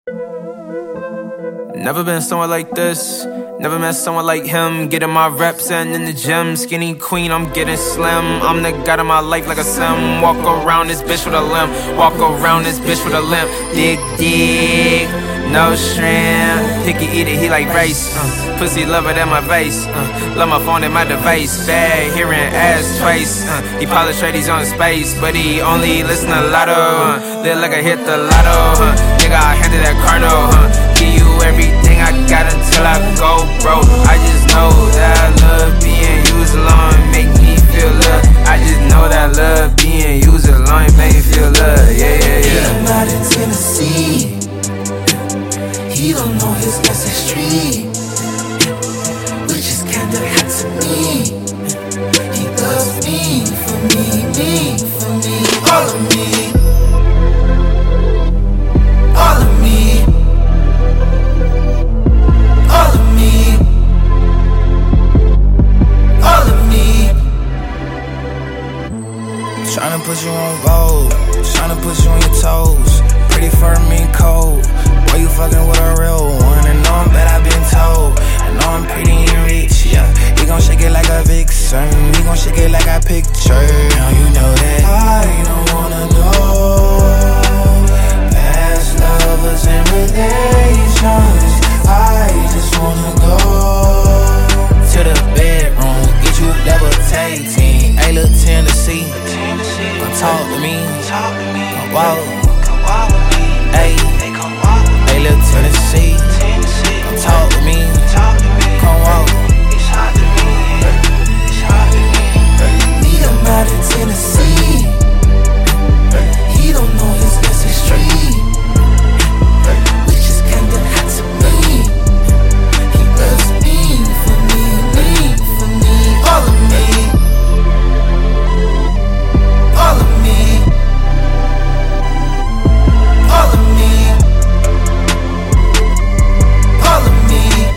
Never been somewhere like this. Never met someone like him. Getting my reps and in the gym. Skinny queen, I'm getting slim. I'm the god of my life like a sim. Walk around this bitch with a limp. Walk around this bitch with a limp. Dig, dig, no shrimp. Picky eater, he like rice. Pussy lover at my face. Love my phone and my device. Bad hearing ass twice. He polish he's on space, but he only listen to Lotto. Live like I hit the lotto. Nigga, I handed that carno. Give you everything I got until I go broke. I just know that I love being used alone, make me feel love. I just know that I love being used alone, make me feel love. Yeah, yeah, yeah. I'm out in Tennessee. He don't know his ancestry, which is kinda hot to me. He loves me, for me, all of me, all of me, all of me, all of me. Tryna put you on gold, tryna put you on your toes. Pretty firm and cold. Boy, you fucking with a real one. And know I'm bad, I've been told. I know I'm pretty and rich, yeah. He gon' shake it like a vixen. He gon' shake it like I picture. Now you know that I don't wanna know past lovers and relations. I just wanna go to the bedroom, get you levitating. Hey, little Tennessee, come talk to me, come walk. Hey, hey, little Tennessee, come talk to me, come walk. Meet him out in Tennessee. He don't know his ancestry, which is kinda hot to me. He loves me, for me, all of me, all of me, all of me, all of me.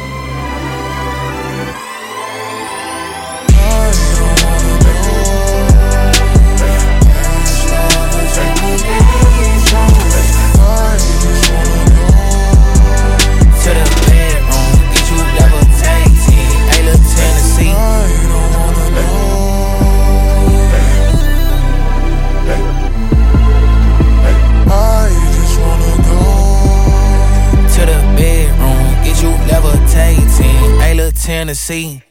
To the bedroom, get you levitating. Hey, little Tennessee, to the bedroom, get you levitating. Hey, little Tennessee.